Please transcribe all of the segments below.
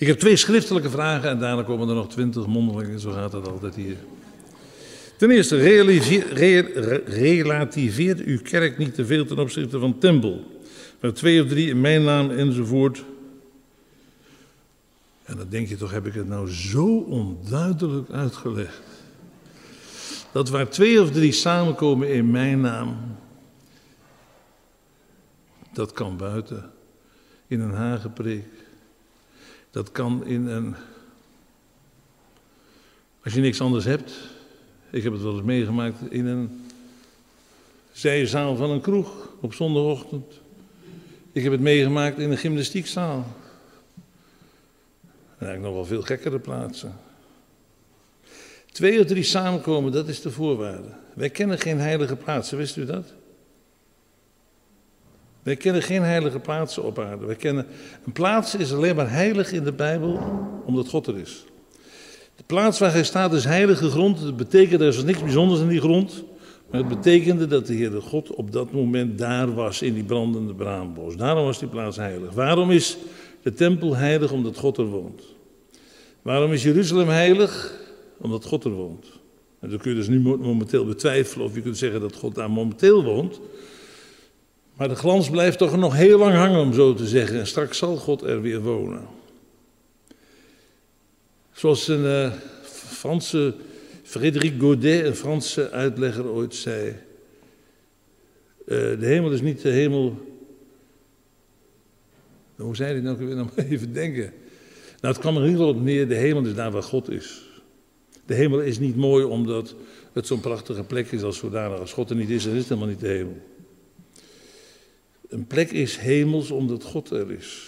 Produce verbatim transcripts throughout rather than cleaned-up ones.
Ik heb twee schriftelijke vragen en daarna komen er nog twintig mondelingen. Zo gaat het altijd hier. Ten eerste, realiseer, re, relativeert uw kerk niet te veel ten opzichte van tempel. Maar twee of drie in mijn naam enzovoort. En dan denk je toch, heb ik het nou zo onduidelijk uitgelegd. Dat waar twee of drie samenkomen in mijn naam, dat kan buiten, in een hagepreek. Dat kan in een, als je niks anders hebt, ik heb het wel eens meegemaakt, in een zijzaal van een kroeg op zondagochtend. Ik heb het meegemaakt in een gymnastiekzaal. En eigenlijk nog wel veel gekkere plaatsen. Twee of drie samenkomen, dat is de voorwaarde. Wij kennen geen heilige plaatsen, wist u dat? Wij kennen geen heilige plaatsen op aarde. Wij kennen, een plaats is alleen maar heilig in de Bijbel, omdat God er is. De plaats waar hij staat is heilige grond. Dat betekent, er is niks bijzonders in die grond. Maar het betekende dat de Heere God op dat moment daar was, in die brandende braambos. Daarom was die plaats heilig. Waarom is de tempel heilig? Omdat God er woont. Waarom is Jeruzalem heilig? Omdat God er woont. En dan kun je dus nu momenteel betwijfelen of je kunt zeggen dat God daar momenteel woont. Maar de glans blijft toch nog heel lang hangen, om zo te zeggen. En straks zal God er weer wonen. Zoals een uh, Franse, Frédéric Godet, een Franse uitlegger, ooit zei. Uh, de hemel is niet de hemel. Hoe zei hij nou? Ik wil nog even denken. Nou, het kwam er in ieder geval op neer, de hemel is daar waar God is. De hemel is niet mooi omdat het zo'n prachtige plek is als zodanig. Als God er niet is, dan is het helemaal niet de hemel. Een plek is hemels omdat God er is.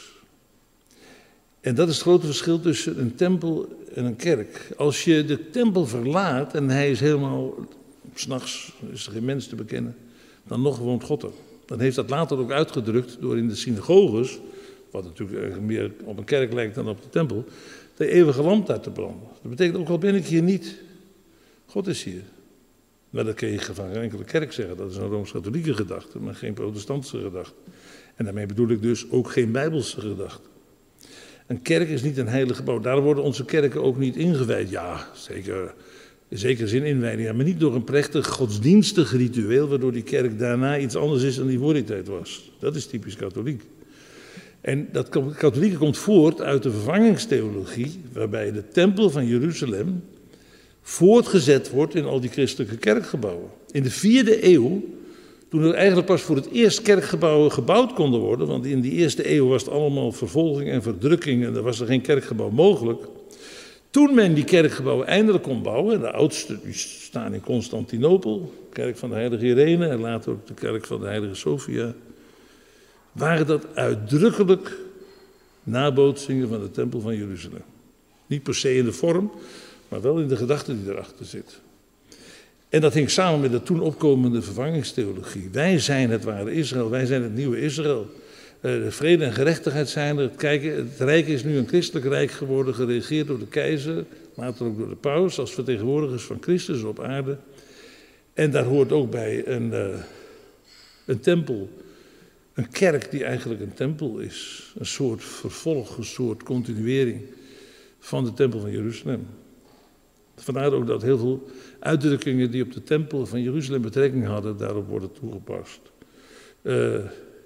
En dat is het grote verschil tussen een tempel en een kerk. Als je de tempel verlaat en hij is helemaal, 's nachts is er geen mens te bekennen, dan nog woont God er. Dan heeft dat later ook uitgedrukt door in de synagoges, wat natuurlijk meer op een kerk lijkt dan op de tempel, de eeuwige lamp daar te branden. Dat betekent ook al ben ik hier niet, God is hier. Maar dat kun je van geen enkele kerk zeggen, dat is een Rooms-Katholieke gedachte, maar geen protestantse gedachte. En daarmee bedoel ik dus ook geen Bijbelse gedachte. Een kerk is niet een heilig gebouw, daar worden onze kerken ook niet ingewijd. Ja, zeker, in zekere zin inwijding, maar niet door een plechtig godsdienstig ritueel, waardoor die kerk daarna iets anders is dan die voor die tijd was. Dat is typisch katholiek. En dat katholieke komt voort uit de vervangingstheologie, waarbij de tempel van Jeruzalem voortgezet wordt in al die christelijke kerkgebouwen. In de vierde eeuw, toen er eigenlijk pas voor het eerst kerkgebouwen gebouwd konden worden, want in die eerste eeuw was het allemaal vervolging en verdrukking en er was er geen kerkgebouw mogelijk. Toen men die kerkgebouwen eindelijk kon bouwen, de oudste die staan in Constantinopel, de kerk van de heilige Irene en later ook de kerk van de heilige Sophia, waren dat uitdrukkelijk nabootsingen van de tempel van Jeruzalem. Niet per se in de vorm, maar wel in de gedachte die erachter zit. En dat hing samen met de toen opkomende vervangingstheologie. Wij zijn het ware Israël, wij zijn het nieuwe Israël. Uh, vrede en gerechtigheid zijn er. Het, kijken, het Rijk is nu een christelijk rijk geworden, geregeerd door de keizer, later ook door de paus, als vertegenwoordigers van Christus op aarde. En daar hoort ook bij een, uh, een tempel, een kerk die eigenlijk een tempel is. Een soort vervolg, een soort continuering van de tempel van Jeruzalem. Vandaar ook dat heel veel uitdrukkingen die op de tempel van Jeruzalem betrekking hadden, daarop worden toegepast. Uh,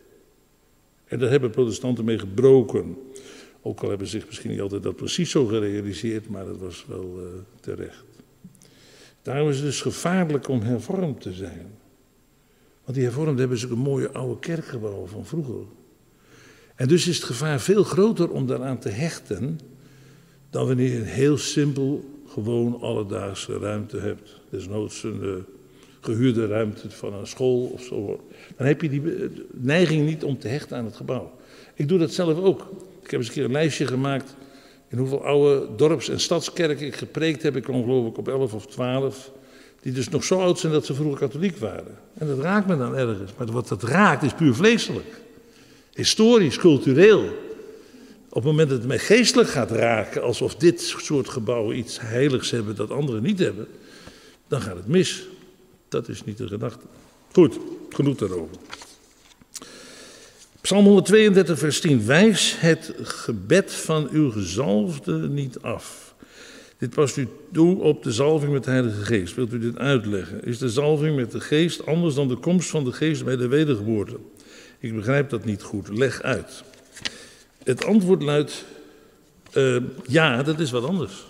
en daar hebben protestanten mee gebroken. Ook al hebben ze zich misschien niet altijd dat precies zo gerealiseerd, maar dat was wel uh, terecht. Daarom is het dus gevaarlijk om hervormd te zijn. Want die hervormden hebben zulke mooie oude kerkgebouwen van vroeger. En dus is het gevaar veel groter om daaraan te hechten dan wanneer je een heel simpel, gewoon alledaagse ruimte hebt. Desnoods een uh, gehuurde ruimte van een school of zo. Dan heb je die neiging niet om te hechten aan het gebouw. Ik doe dat zelf ook. Ik heb eens een keer een lijstje gemaakt in hoeveel oude dorps- en stadskerken ik gepreekt heb. Ik kwam geloof ik op elf of twaalf. Die dus nog zo oud zijn dat ze vroeger katholiek waren. En dat raakt me dan ergens. Maar wat dat raakt is puur vleeselijk. Historisch, cultureel. Op het moment dat het mij geestelijk gaat raken, alsof dit soort gebouwen iets heiligs hebben dat anderen niet hebben, dan gaat het mis. Dat is niet de gedachte. Goed, genoeg daarover. Psalm honderdtweeëndertig, vers tien. Wijs het gebed van uw gezalfde niet af. Dit past u toe op de zalving met de Heilige Geest. Wilt u dit uitleggen? Is de zalving met de Geest anders dan de komst van de Geest bij de wedergeboorte? Ik begrijp dat niet goed. Leg uit. Het antwoord luidt, uh, ja, dat is wat anders.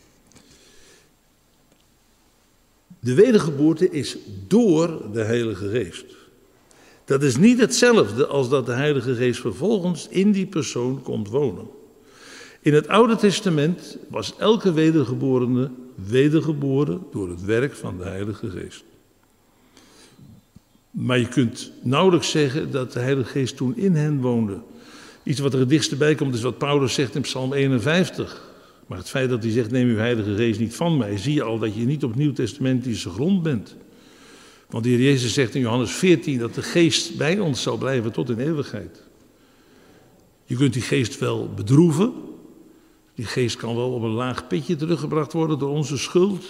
De wedergeboorte is door de Heilige Geest. Dat is niet hetzelfde als dat de Heilige Geest vervolgens in die persoon komt wonen. In het Oude Testament was elke wedergeborene wedergeboren door het werk van de Heilige Geest. Maar je kunt nauwelijks zeggen dat de Heilige Geest toen in hen woonde. Iets wat er het dichtst bij komt is wat Paulus zegt in Psalm eenenvijftig. Maar het feit dat hij zegt, neem uw Heilige Geest niet van mij, zie je al dat je niet op nieuwtestamentische grond bent. Want de Heer Jezus zegt in Johannes veertien dat de Geest bij ons zal blijven tot in eeuwigheid. Je kunt die Geest wel bedroeven. Die Geest kan wel op een laag pitje teruggebracht worden door onze schuld.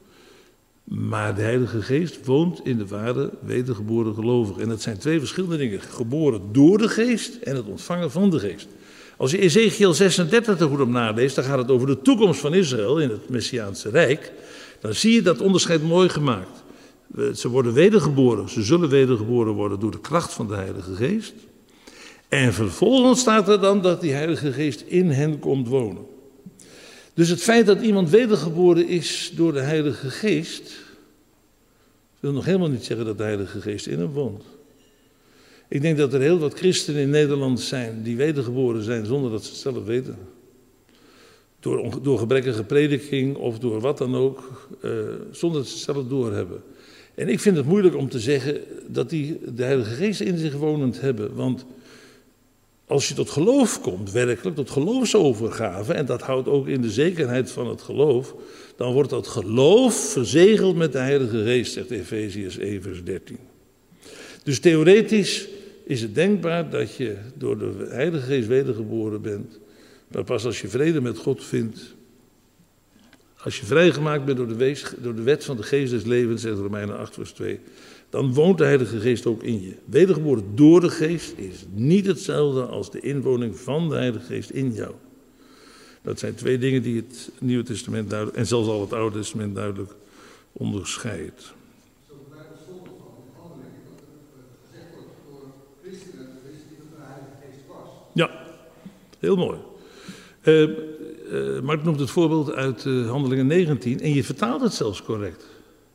Maar de Heilige Geest woont in de ware wedergeboren gelovigen. En dat zijn twee verschillende dingen. Geboren door de Geest en het ontvangen van de Geest. Als je Ezekiel zesendertig er goed op naleest, dan gaat het over de toekomst van Israël in het Messiaanse Rijk. Dan zie je dat onderscheid mooi gemaakt. Ze worden wedergeboren, ze zullen wedergeboren worden door de kracht van de Heilige Geest. En vervolgens staat er dan dat die Heilige Geest in hen komt wonen. Dus het feit dat iemand wedergeboren is door de Heilige Geest, wil nog helemaal niet zeggen dat de Heilige Geest in hem woont. Ik denk dat er heel wat christenen in Nederland zijn die wedergeboren zijn zonder dat ze het zelf weten. Door, door gebrekkige prediking of door wat dan ook, uh, zonder dat ze het zelf doorhebben. En ik vind het moeilijk om te zeggen dat die de Heilige Geest in zich wonend hebben. Want als je tot geloof komt, werkelijk, tot geloofsovergave, en dat houdt ook in de zekerheid van het geloof, dan wordt dat geloof verzegeld met de Heilige Geest, zegt Efeziërs één, vers dertien. Dus theoretisch is het denkbaar dat je door de Heilige Geest wedergeboren bent, maar pas als je vrede met God vindt, als je vrijgemaakt bent door de, wees, door de wet van de geest des levens, zegt Romeinen acht, vers twee, dan woont de Heilige Geest ook in je. Wedergeboren door de Geest is niet hetzelfde als de inwoning van de Heilige Geest in jou. Dat zijn twee dingen die het Nieuwe Testament duidelijk, en zelfs al het Oude Testament duidelijk onderscheidt. Zo blijkt het voorbeeld van de handelingen dat er gezegd wordt door christenen, wisten niet dat er een Heilige Geest was. Ja, heel mooi. Uh, uh, Mark noemt het voorbeeld uit uh, Handelingen negentien en je vertaalt het zelfs correct.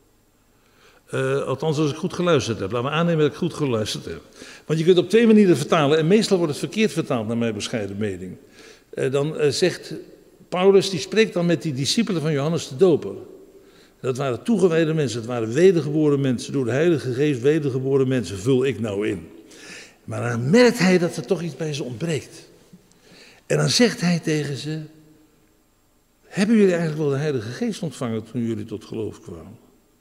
Uh, althans, als ik goed geluisterd heb. Laten we aannemen dat ik goed geluisterd heb. Want je kunt op twee manieren vertalen en meestal wordt het verkeerd vertaald naar mijn bescheiden mening. Uh, dan uh, zegt Paulus, die spreekt dan met die discipelen van Johannes de Doper. Dat waren toegewijde mensen, dat waren wedergeboren mensen, door de Heilige Geest wedergeboren mensen, vul ik nou in. Maar dan merkt hij dat er toch iets bij ze ontbreekt. En dan zegt hij tegen ze, hebben jullie eigenlijk wel de Heilige Geest ontvangen toen jullie tot geloof kwamen?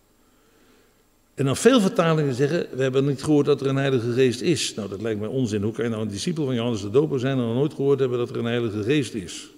En dan veel vertalingen zeggen, we hebben niet gehoord dat er een Heilige Geest is. Nou, dat lijkt mij onzin. Hoe kan je nou een discipel van Johannes de Doper zijn en nog nooit gehoord hebben dat er een Heilige Geest is?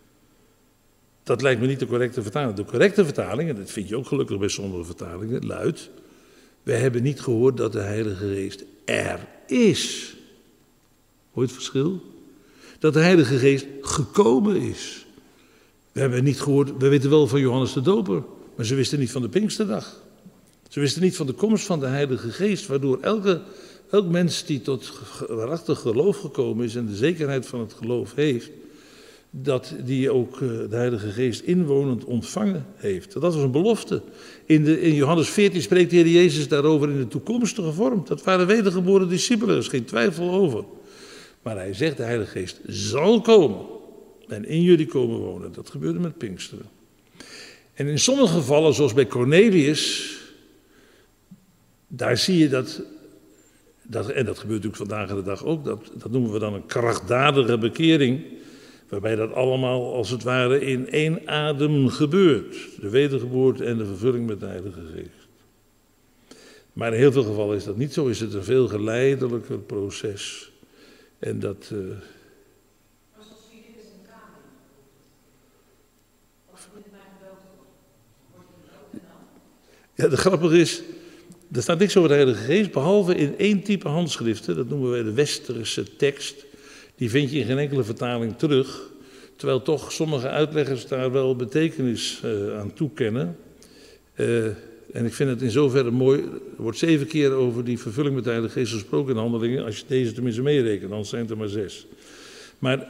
Dat lijkt me niet de correcte vertaling. De correcte vertaling, en dat vind je ook gelukkig bij sommige vertalingen, luidt, we hebben niet gehoord dat de Heilige Geest er is. Hoor je het verschil? Dat de Heilige Geest gekomen is. We hebben niet gehoord, we weten wel van Johannes de Doper, maar ze wisten niet van de Pinksterdag. Ze wisten niet van de komst van de Heilige Geest, waardoor elke, elk mens die tot waarachtig geloof gekomen is en de zekerheid van het geloof heeft, dat die ook de Heilige Geest inwonend ontvangen heeft. Dat was een belofte. In, de, in Johannes veertien spreekt de Heer Jezus daarover in de toekomstige vorm. Dat waren wedergeboren discipelen, er is geen twijfel over. Maar hij zegt, de Heilige Geest zal komen en in jullie komen wonen. Dat gebeurde met Pinksteren. En in sommige gevallen, zoals bij Cornelius, daar zie je dat, dat, en dat gebeurt natuurlijk vandaag de dag ook, dat, dat noemen we dan een krachtdadige bekering, waarbij dat allemaal als het ware in één adem gebeurt. De wedergeboorte en de vervulling met de Heilige Geest. Maar in heel veel gevallen is dat niet zo, is het een veel geleidelijker proces. En dat... Uh, Was dat Filippus en Kamer? Als er met mij gebeld wordt, wordt hij gebeld en dan? Ja, de grappige is, Er staat niks over de Heilige Geest, behalve in één type handschriften. Dat noemen wij de westerse tekst. Die vind je in geen enkele vertaling terug. Terwijl toch sommige uitleggers daar wel betekenis uh, aan toekennen. Uh, en ik vind het in zoverre mooi. Er wordt zeven keer over die vervulling met de Heilige Geest gesproken in Handelingen. Als je deze tenminste meerekent, dan zijn het er maar zes. Maar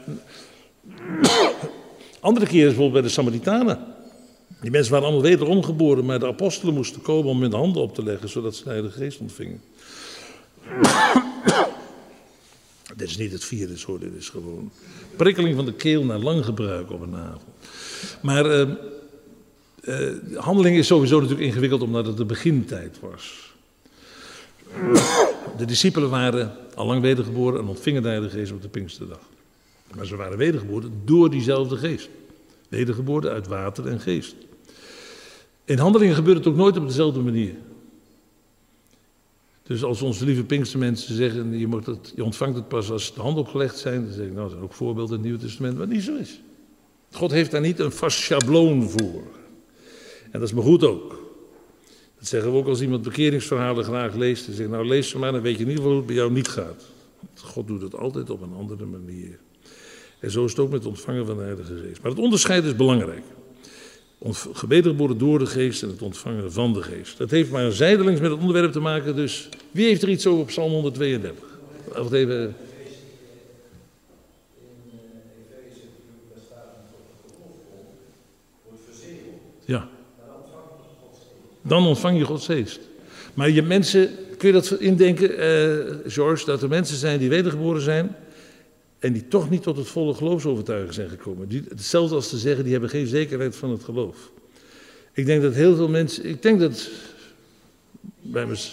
andere keren is bijvoorbeeld bij de Samaritanen. Die mensen waren allemaal wederom geboren, maar de apostelen moesten komen om hun handen op te leggen, zodat ze de Heilige Geest ontvingen. Dit is niet het virus hoor, dit is gewoon prikkeling van de keel na lang gebruik op een avond. Maar uh, uh, handeling is sowieso natuurlijk ingewikkeld omdat het de begintijd was. De discipelen waren al lang wedergeboren en ontvingen de Heilige Geest op de Pinksterdag. Maar ze waren wedergeboren door diezelfde geest. Wedergeboren uit water en geest. In handelingen gebeurt het ook nooit op dezelfde manier. Dus als onze lieve Pinkstermensen zeggen, je, moet het, je ontvangt het pas als de handen opgelegd zijn, dan zeg ik, nou, dat zijn ook voorbeelden in het Nieuwe Testament, maar niet zo is. God heeft daar niet een vast schabloon voor. En dat is maar goed ook. Dat zeggen we ook als iemand bekeringsverhalen graag leest. Dan zeg ik, nou lees ze maar, dan weet je in ieder geval hoe het bij jou niet gaat. Want God doet het altijd op een andere manier. En zo is het ook met het ontvangen van de Heilige Geest. Maar het onderscheid is belangrijk. Wedergeboren door de Geest en het ontvangen van de Geest. Dat heeft maar zijdelings met het onderwerp te maken. Dus wie heeft er iets over op Psalm honderdtweeëndertig? Wacht even. Ja. Dan ontvang je Gods Geest. Maar je mensen, kun je dat indenken, uh, George, dat er mensen zijn die wedergeboren zijn en die toch niet tot het volle geloofsovertuigen zijn gekomen. Die, hetzelfde als te zeggen, die hebben geen zekerheid van het geloof. Ik denk dat heel veel mensen, ik denk dat bij me.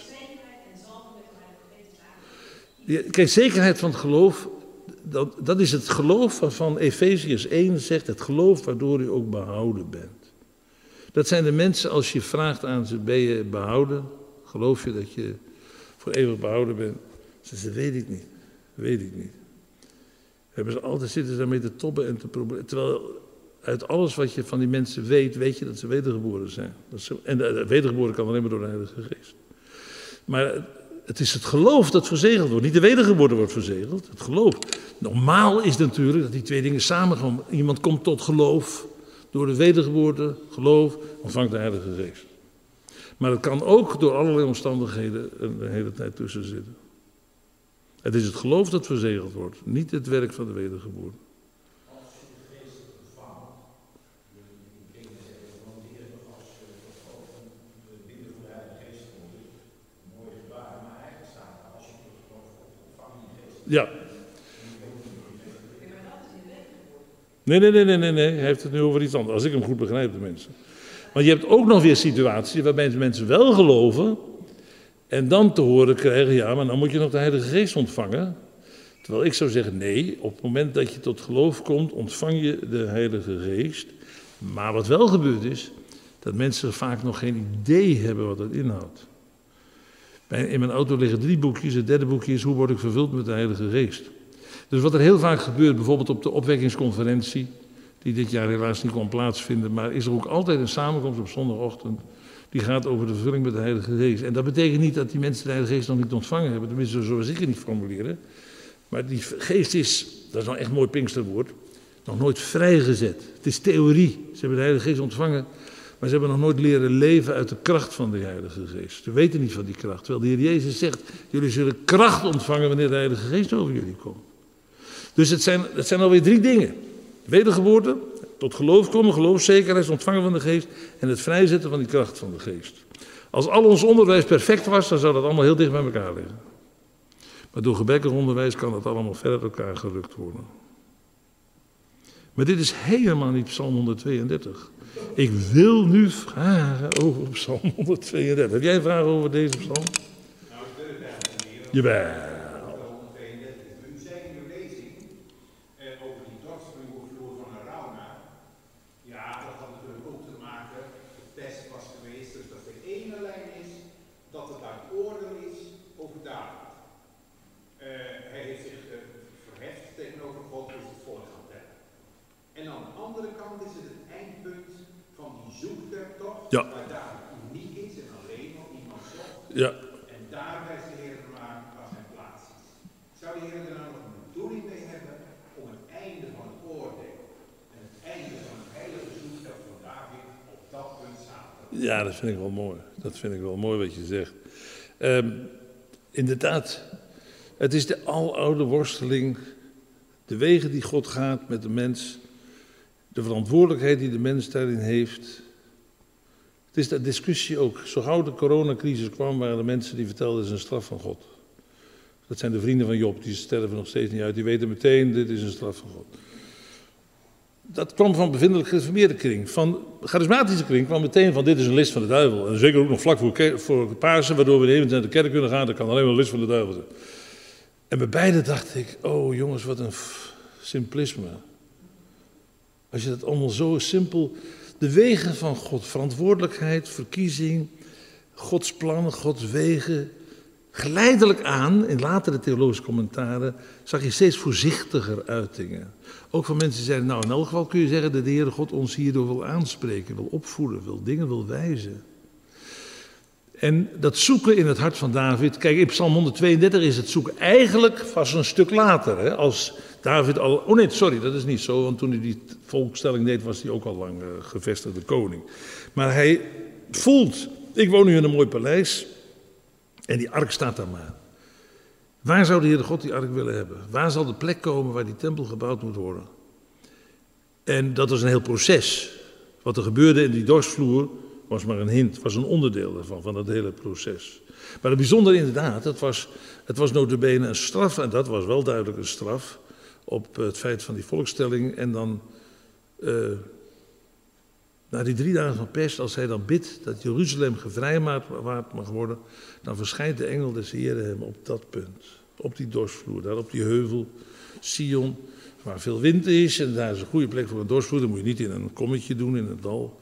Ja, kijk, zekerheid van het geloof, dat, dat is het geloof waarvan Efeziërs één zegt, het geloof waardoor u ook behouden bent. Dat zijn de mensen, als je vraagt aan ze, ben je behouden? Geloof je dat je voor eeuwig behouden bent? Ze zeggen, weet ik niet, weet ik niet. Hebben ze altijd zitten daarmee te tobben en te proberen. Terwijl uit alles wat je van die mensen weet, weet je dat ze wedergeboren zijn. Dat ze, en de, de wedergeboren kan alleen maar door de Heilige Geest. Maar het is het geloof dat verzegeld wordt. Niet de wedergeboren wordt verzegeld, het geloof. Normaal is natuurlijk dat die twee dingen samenkomen. Iemand komt tot geloof door de wedergeboorte, geloof, ontvangt de Heilige Geest. Maar het kan ook door allerlei omstandigheden een hele tijd tussen zitten. Het is het geloof dat verzegeld wordt, niet het werk van de wedergeboorte. Als je de geest ontvangt, ik denk zeggen, want hier als je de binnen voor de Heilige Geest komt, een mooi gebaar, maar eigenlijk staat er, als je het geloof ontvangt, die geest. Ja. Nee, nee, nee, nee, nee, nee, hij heeft het nu over iets anders, als ik hem goed begrijp, de mensen. Want je hebt ook nog weer situaties waarbij de mensen wel geloven en dan te horen krijgen, ja, maar dan moet je nog de Heilige Geest ontvangen. Terwijl ik zou zeggen, nee, op het moment dat je tot geloof komt, ontvang je de Heilige Geest. Maar wat wel gebeurt is, dat mensen vaak nog geen idee hebben wat dat inhoudt. In mijn auto liggen drie boekjes, het derde boekje is, hoe word ik vervuld met de Heilige Geest? Dus wat er heel vaak gebeurt, bijvoorbeeld op de opwekkingsconferentie, die dit jaar helaas niet kon plaatsvinden, maar is er ook altijd een samenkomst op zondagochtend, die gaat over de vervulling met de Heilige Geest. En dat betekent niet dat die mensen de Heilige Geest nog niet ontvangen hebben, tenminste zoals ik het niet formuleer. Maar die geest is, dat is nou echt mooi Pinksterwoord, nog nooit vrijgezet. Het is theorie. Ze hebben de Heilige Geest ontvangen, maar ze hebben nog nooit leren leven uit de kracht van de Heilige Geest. Ze weten niet van die kracht. Terwijl de Heer Jezus zegt, jullie zullen kracht ontvangen wanneer de Heilige Geest over jullie komt. Dus het zijn, het zijn alweer drie dingen. Wedergeboorte, tot geloof komen, geloofszekerheid, ontvangen van de Geest en het vrijzetten van die kracht van de Geest. Als al ons onderwijs perfect was, dan zou dat allemaal heel dicht bij elkaar liggen. Maar door gebrekkig onderwijs kan dat allemaal verder uit elkaar gerukt worden. Maar dit is helemaal niet Psalm honderdtweeëndertig. Ik wil nu vragen over Psalm honderdtweeëndertig. Heb jij een vraag over deze psalm? Nou, ik wil het eigenlijk niet. Jawel. U zei in uw lezing eh, over die dorpsvloer van Arauna. Ja, dat had natuurlijk ook te maken, de test was geweest, dus dat de ene lijn is dat het uit oordeel is over David. Uh, hij heeft zich uh, verheft tegenover God, dus het volk gaan tellen. En aan de andere kant is het het eindpunt van die zoektocht, ja. waar David uniek is en alleen nog iemand zocht Ja. En daar wijst de Heer maar als zijn plaats is. Zou de Heer er nou nog een bedoeling mee hebben om het einde van het oordeel en het einde van het heilige zoektocht van David op dat punt samen te brengen? Ja, dat vind ik wel mooi. Dat vind ik wel mooi wat je zegt. Um, inderdaad, het is de aloude worsteling, de wegen die God gaat met de mens, de verantwoordelijkheid die de mens daarin heeft. Het is de discussie ook. Zo gauw de coronacrisis kwam, waren er mensen die vertelden, het is een straf van God. Dat zijn de vrienden van Job, die sterven nog steeds niet uit. Die weten meteen, dit is een straf van God. Dat kwam van bevindelijk gereformeerde kring. Van charismatische kring kwam meteen van, dit is een list van de duivel. En zeker ook nog vlak voor, voor Pasen, waardoor we even naar de kerk kunnen gaan. Dat kan alleen maar een list van de duivel zijn. En bij beide dacht ik, oh jongens, wat een simplisme. Als je dat allemaal zo simpel... De wegen van God, verantwoordelijkheid, verkiezing, Gods plannen, Gods wegen. Geleidelijk aan, in latere theologische commentaren, zag je steeds voorzichtiger uitingen. Ook van mensen die zeiden, nou in elk geval kun je zeggen dat de Heere God ons hierdoor wil aanspreken, wil opvoeden, wil dingen wil wijzen. En dat zoeken in het hart van David, kijk in Psalm honderdtweeëndertig is het zoeken eigenlijk vast een stuk later, hè, als David al, oh nee, sorry, dat is niet zo, want toen hij die volkstelling deed was hij ook al lang uh, gevestigde koning. Maar hij voelt, ik woon nu in een mooi paleis en die ark staat daar maar. Waar zou de Heere God die ark willen hebben? Waar zal de plek komen waar die tempel gebouwd moet worden? En dat was een heel proces. Wat er gebeurde in die dorsvloer was maar een hint, was een onderdeel daarvan, van dat hele proces. Maar het bijzondere inderdaad, het was, het was nota bene een straf, en dat was wel duidelijk een straf, op het feit van die volkstelling. En dan, uh, na die drie dagen van pest, als hij dan bidt dat Jeruzalem gevrijwaard mag worden, dan verschijnt de engel des Heeren hem op dat punt, op die dorsvloer, daar op die heuvel, Sion, waar veel wind is, en daar is een goede plek voor een dorsvloer, dan moet je niet in een kommetje doen, in het dal.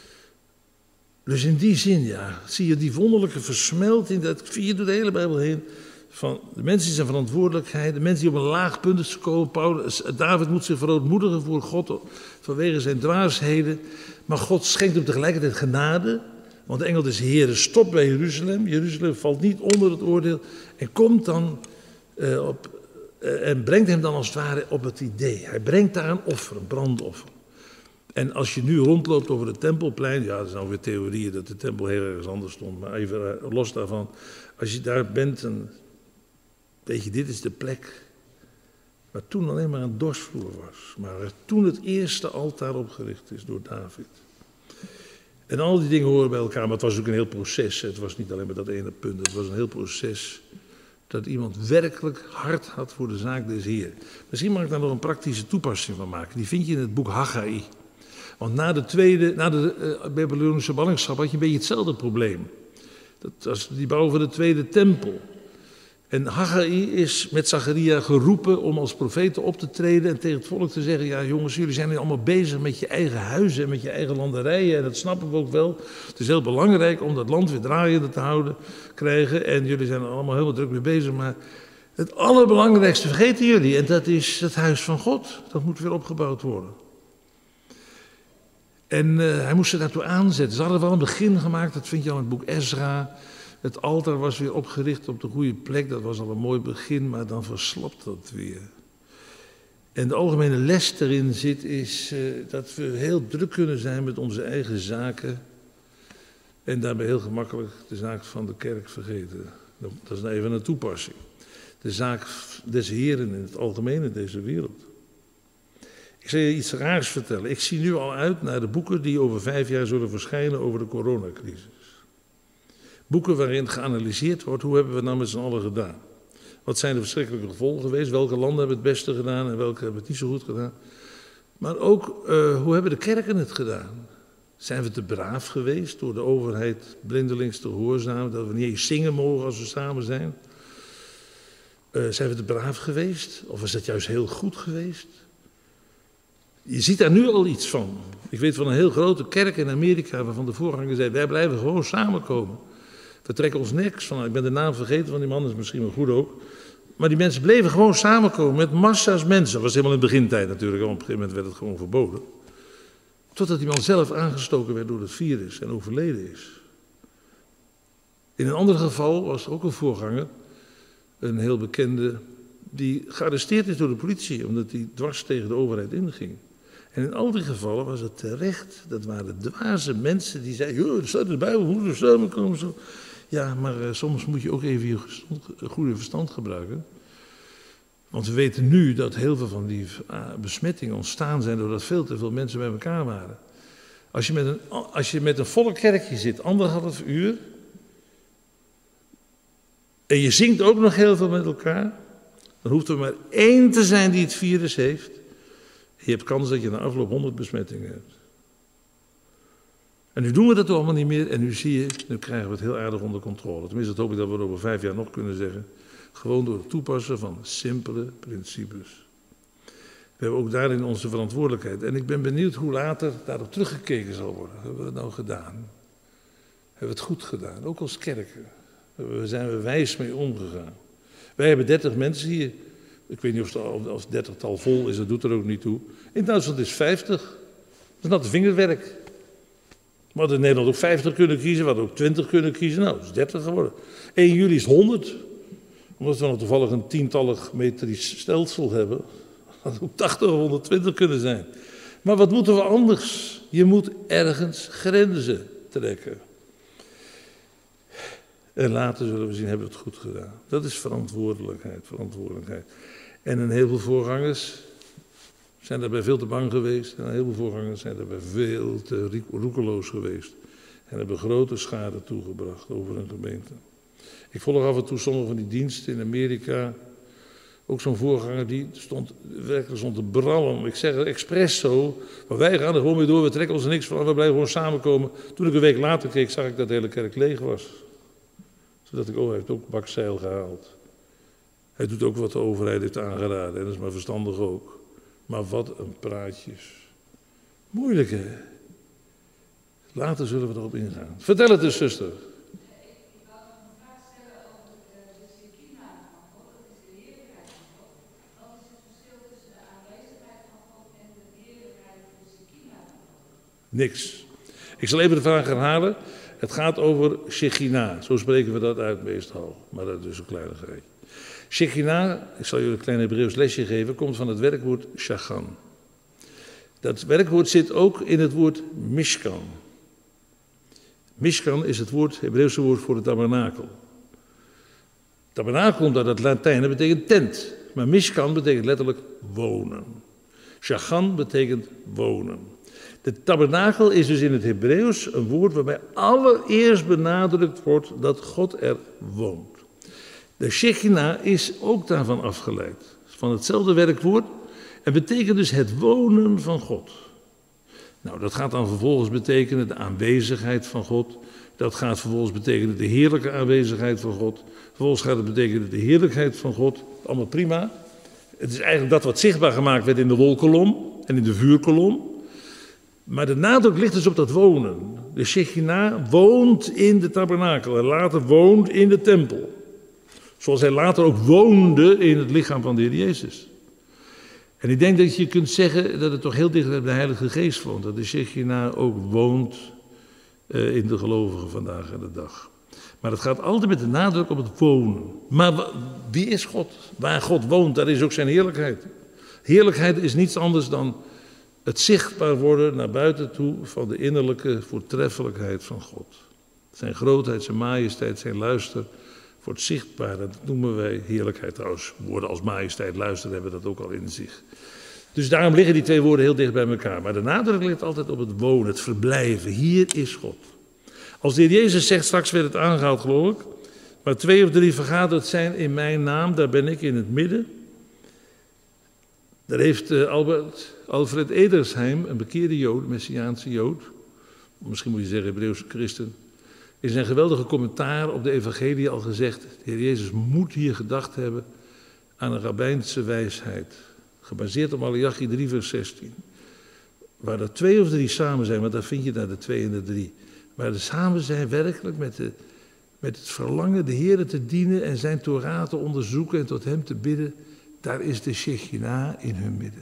Dus in die zin, ja, zie je die wonderlijke versmelting, dat zie je door de hele Bijbel heen, van de mensen die zijn verantwoordelijkheid, de mensen die op een laag punt is gekomen. Paulus, David moet zich verootmoedigen voor God vanwege zijn dwaasheden, maar God schenkt hem tegelijkertijd genade, want de engel des Heeren stopt bij Jeruzalem. Jeruzalem valt niet onder het oordeel en komt dan uh, op, uh, en brengt hem dan als het ware op het idee. Hij brengt daar een offer, een brandoffer. En als je nu rondloopt over het Tempelplein, ja, er zijn alweer theorieën dat de tempel heel ergens anders stond, maar even los daarvan, als je daar bent, dan weet je, dit is de plek waar toen alleen maar een dorsvloer was, maar waar toen het eerste altaar opgericht is door David. En al die dingen horen bij elkaar, maar het was ook een heel proces, het was niet alleen maar dat ene punt, het was een heel proces dat iemand werkelijk hart had voor de zaak des Heeren. Misschien mag ik daar nog een praktische toepassing van maken, die vind je in het boek Haggai. Want na de tweede, na de uh, Babylonische ballingschap had je een beetje hetzelfde probleem. Dat was die bouw van de tweede tempel. En Haggai is met Zacharia geroepen om als profeten op te treden en tegen het volk te zeggen, ja jongens, jullie zijn nu allemaal bezig met je eigen huizen en met je eigen landerijen en dat snappen we ook wel. Het is heel belangrijk om dat land weer draaiende te houden, krijgen en jullie zijn er allemaal heel druk mee bezig, maar het allerbelangrijkste vergeten jullie en dat is het huis van God. Dat moet weer opgebouwd worden. En uh, hij moest ze daartoe aanzetten. Ze hadden wel een begin gemaakt, dat vind je al in het boek Ezra. Het altaar was weer opgericht op de goede plek, dat was al een mooi begin, maar dan verslapt dat weer. En de algemene les erin zit is uh, dat we heel druk kunnen zijn met onze eigen zaken en daarbij heel gemakkelijk de zaak van de kerk vergeten. Dat is nou even een toepassing. De zaak des Heeren in het algemeen in deze wereld. Ik zal je iets raars vertellen. Ik zie nu al uit naar de boeken die over vijf jaar zullen verschijnen over de coronacrisis. Boeken waarin geanalyseerd wordt, hoe hebben we het nou met z'n allen gedaan? Wat zijn de verschrikkelijke gevolgen geweest? Welke landen hebben het beste gedaan en welke hebben het niet zo goed gedaan? Maar ook, uh, hoe hebben de kerken het gedaan? Zijn we te braaf geweest door de overheid blindelings te gehoorzamen, dat we niet eens zingen mogen als we samen zijn? Uh, zijn we te braaf geweest? Of is dat juist heel goed geweest? Je ziet daar nu al iets van. Ik weet van een heel grote kerk in Amerika waarvan de voorganger zei, wij blijven gewoon samenkomen. We trekken ons niks van. Ik ben de naam vergeten van die man, dat is misschien wel goed ook. Maar die mensen bleven gewoon samenkomen met massa's mensen. Dat was helemaal in de begintijd natuurlijk, op een gegeven moment werd het gewoon verboden. Totdat die man zelf aangestoken werd door het virus en overleden is. In een ander geval was er ook een voorganger, een heel bekende, die gearresteerd is door de politie, omdat hij dwars tegen de overheid inging. En in al die gevallen was het terecht, dat waren dwaze mensen die zeiden, joh, er staat in de Bijbel, we moeten samenkomen. Zo. Ja, maar uh, soms moet je ook even je gestond, goede verstand gebruiken. Want we weten nu dat heel veel van die uh, besmettingen ontstaan zijn doordat veel te veel mensen bij elkaar waren. Als je met een, als je met een volle kerkje zit, anderhalf uur, en je zingt ook nog heel veel met elkaar, dan hoeft er maar één te zijn die het virus heeft. Je hebt kans dat je na afloop honderd besmettingen hebt. En nu doen we dat allemaal niet meer en nu zie je, nu krijgen we het heel aardig onder controle. Tenminste, dat hoop ik dat we het over vijf jaar nog kunnen zeggen. Gewoon door het toepassen van simpele principes. We hebben ook daarin onze verantwoordelijkheid. En ik ben benieuwd hoe later daarop teruggekeken zal worden. Hebben we het nou gedaan? Hebben we het goed gedaan? Ook als kerken. Daar zijn we wijs mee omgegaan. Wij hebben dertig mensen hier. Ik weet niet of het als dertigtal vol is, dat doet er ook niet toe. In Duitsland is vijftig. Dat is natte vingerwerk. We hadden in Nederland ook vijftig kunnen kiezen, we hadden ook twintig kunnen kiezen. Nou, dat is dertig geworden. één juli is honderd. Omdat we nog toevallig een tientallig metrisch stelsel hebben. Had het ook tachtig of honderdtwintig kunnen zijn. Maar wat moeten we anders? Je moet ergens grenzen trekken. En later zullen we zien, hebben we het goed gedaan. Dat is verantwoordelijkheid, verantwoordelijkheid. En een heel veel voorgangers zijn daarbij veel te bang geweest. En een heel veel voorgangers zijn daarbij veel te roekeloos geweest. En hebben grote schade toegebracht over een gemeente. Ik volg af en toe sommige van die diensten in Amerika. Ook zo'n voorganger die stond, werkelijk stond te brallen. Ik zeg het expres zo. Maar wij gaan er gewoon mee door, we trekken ons er niks van. We blijven gewoon samenkomen. Toen ik een week later keek, zag ik dat de hele kerk leeg was. Zodat ik, oh, hij heeft ook bakzeil gehaald. Hij doet ook wat de overheid heeft aangeraden. En dat is maar verstandig ook. Maar wat een praatjes. Moeilijk, hè? Later zullen we erop ingaan. Vertel het eens, zuster. Ik wou nog een vraag stellen over de Shekinah van God. Dat is de heerlijkheid van God. Wat is het verschil tussen de aanwezigheid van God en de heerlijkheid van de Shekinah van God? Niks. Ik zal even de vraag herhalen. Het gaat over Shekinah. Zo spreken we dat uit meestal. Maar dat is dus een kleinigheid. Shekinah, ik zal jullie een klein Hebreeuws lesje geven, komt van het werkwoord shachan. Dat werkwoord zit ook in het woord mishkan. Mishkan is het woord, Hebreeuwse woord voor de tabernakel. Tabernakel komt uit het Latijn, dat betekent tent. Maar mishkan betekent letterlijk wonen. Shachan betekent wonen. De tabernakel is dus in het Hebreeuws een woord waarbij allereerst benadrukt wordt dat God er woont. De Shekinah is ook daarvan afgeleid, van hetzelfde werkwoord, en betekent dus het wonen van God. Nou, dat gaat dan vervolgens betekenen de aanwezigheid van God. Dat gaat vervolgens betekenen de heerlijke aanwezigheid van God. Vervolgens gaat het betekenen de heerlijkheid van God. Allemaal prima. Het is eigenlijk dat wat zichtbaar gemaakt werd in de wolkolom en in de vuurkolom. Maar de nadruk ligt dus op dat wonen. De Shekinah woont in de tabernakel en later woont in de tempel. Zoals hij later ook woonde in het lichaam van de Heer Jezus. En ik denk dat je kunt zeggen dat het toch heel dicht bij de Heilige Geest woont. Dat de Shekinah ook woont uh, in de gelovigen vandaag en de dag. Maar het gaat altijd met de nadruk op het wonen. Maar wie is God? Waar God woont, daar is ook zijn heerlijkheid. Heerlijkheid is niets anders dan het zichtbaar worden naar buiten toe van de innerlijke voortreffelijkheid van God. Zijn grootheid, zijn majesteit, zijn luister voor het zichtbare, dat noemen wij heerlijkheid trouwens. Woorden als majesteit, luister hebben dat ook al in zich. Dus daarom liggen die twee woorden heel dicht bij elkaar. Maar de nadruk ligt altijd op het wonen, het verblijven. Hier is God. Als de Heer Jezus zegt, straks werd het aangehaald geloof ik, maar twee of drie vergaderd zijn in mijn naam, daar ben ik in het midden. Daar heeft Albert, Alfred Edersheim, een bekeerde Jood, een Messiaanse Jood, misschien moet je zeggen Hebreeuwse christen, in zijn geweldige commentaar op de evangelie al gezegd, de Heer Jezus moet hier gedacht hebben aan een rabbijnse wijsheid, gebaseerd op Maleachi drie vers zestien. Waar er twee of drie samen zijn, want daar vind je daar de twee en de drie. Waar er samen zijn werkelijk met, de, met het verlangen de Heer te dienen en zijn Torah te onderzoeken en tot hem te bidden, daar is de Shekinah in hun midden.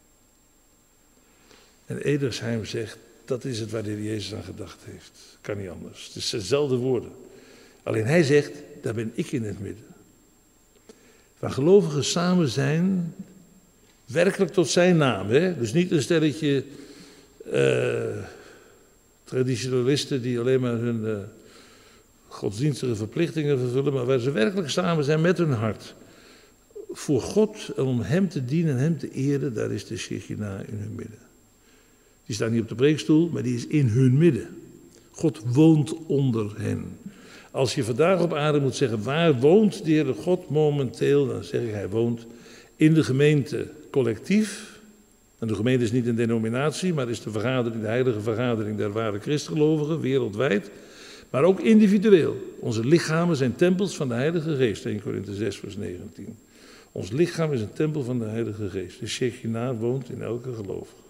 En Edersheim zegt, dat is het waar de Heer Jezus aan gedacht heeft. Kan niet anders. Het is dezelfde woorden. Alleen hij zegt, daar ben ik in het midden. Waar gelovigen samen zijn, werkelijk tot zijn naam. Hè? Dus niet een stelletje uh, traditionalisten die alleen maar hun uh, godsdienstige verplichtingen vervullen, maar waar ze werkelijk samen zijn met hun hart. Voor God en om hem te dienen en hem te eren, daar is de Shechina in hun midden. Die staat niet op de preekstoel, maar die is in hun midden. God woont onder hen. Als je vandaag op aarde moet zeggen, waar woont de Heere God momenteel? Dan zeg ik, hij woont in de gemeente collectief. En de gemeente is niet een denominatie, maar is de vergadering, de heilige vergadering der ware christgelovigen, wereldwijd. Maar ook individueel. Onze lichamen zijn tempels van de Heilige Geest, Eerste Korinthe zes vers negentien. Ons lichaam is een tempel van de Heilige Geest. De Shechina woont in elke gelovige.